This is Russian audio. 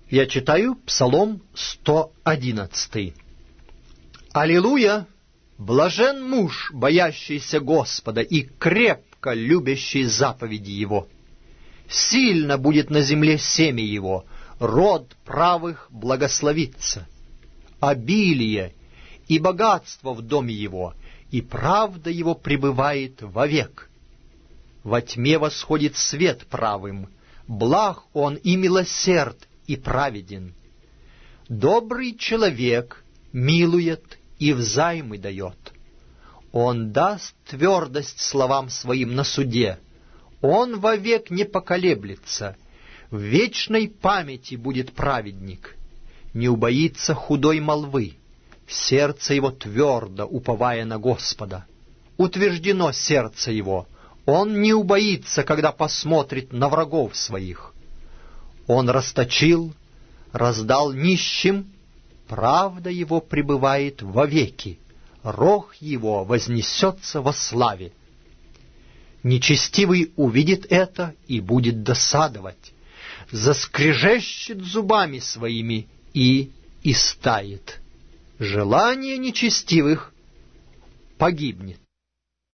Я читаю Псалом 111. Аллилуйя! Блажен муж, боящийся Господа и крепко любящий заповеди Его. Сильно будет на земле семя его, род правых благословится. Обилие и богатство в доме его, и правда его пребывает вовек. Во тьме восходит свет правым, благ он и милосерд, и праведен. Добрый человек милует и взаймы дает. Он даст твердость словам своим на суде. Он вовек не поколеблется. В вечной памяти будет праведник. Не убоится худой молвы. Сердце его твердо, уповая на Господа. Утверждено сердце его. Он не убоится, когда посмотрит на врагов своих. Он расточил, раздал нищим, правда его пребывает вовеки, рог его вознесется во славе. Нечестивый увидит это и будет досадовать, заскрежещет зубами своими и истает. Желание нечестивых погибнет.